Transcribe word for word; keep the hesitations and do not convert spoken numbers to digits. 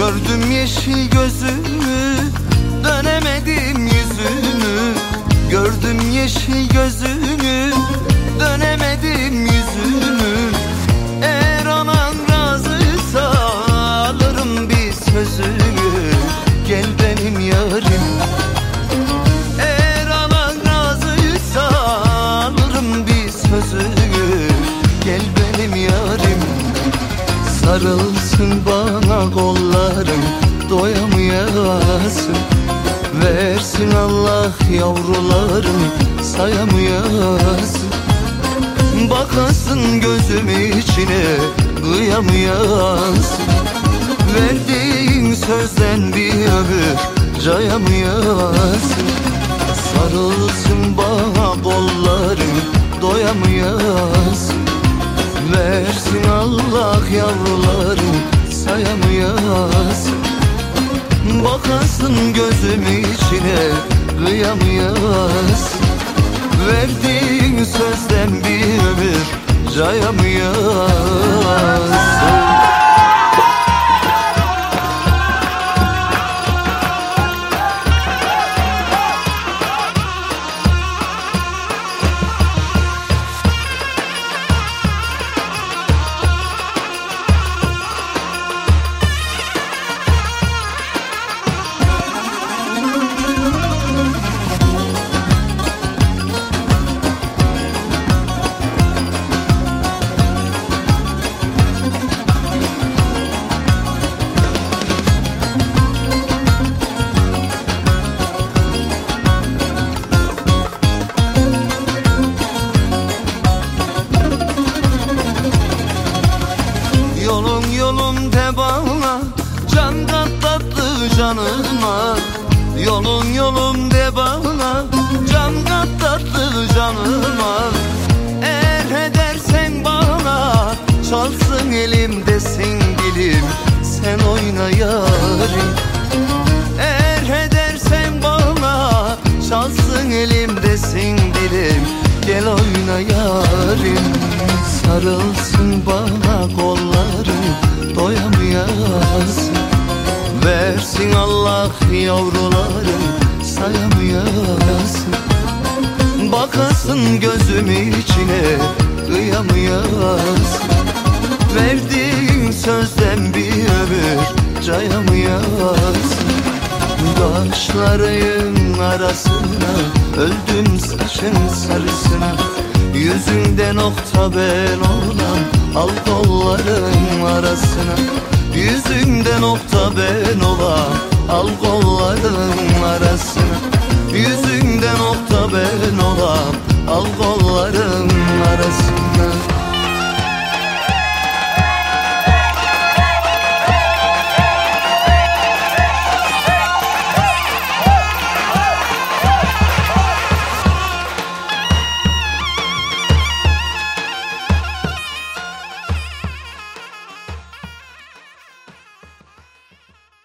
Gördüm yeşil gözünü, dönemedim yüzünü. Gördüm yeşil gözünü, dönemedim yüzünü. Eğer anan razıysa alırım bir sözünü. Gel benim yarim. Eğer anan razıysa alırım bir sözünü. Gel benim yarim. Sarılsın bana kollarım, doyamayasın. Versin Allah yavrularım, sayamayasın. Bakasın gözüm içine, kıyamayasın. Verdiğin sözden bir ömür cayamayasın. Sarılsın bana kollarım, doyamayasın. Versin Allah yavrularım, sayamayasın. Bakasın gözüm içine, kıyamayasın. Verdiğin sözden bir ömür cayamayasın. Yolun yolun de bana, can kat tatlı canıma. Yolun yolun de bana, can kat tatlı canıma. Eğer edersen bana, çalsın elimdesin dilim. Sen oyna yarim. Eğer edersen bana, çalsın elimdesin dilim. Gel oyna yarim. Sarılsın bana kollarım, doyamayasın. Versin Allah yavrularım, sayamayasın. Bakasın gözüm içine, kıyamayasın. Verdiğin sözden bir ömür cayamayasın. Kaşların arasına, öldüm saçın sarısına. Yüzünde nokta ben olan, al kolların arasına. Yüzünde nokta ben olan, al kolların arasına. Yüzünde nokta ben olan, al kolların arasına.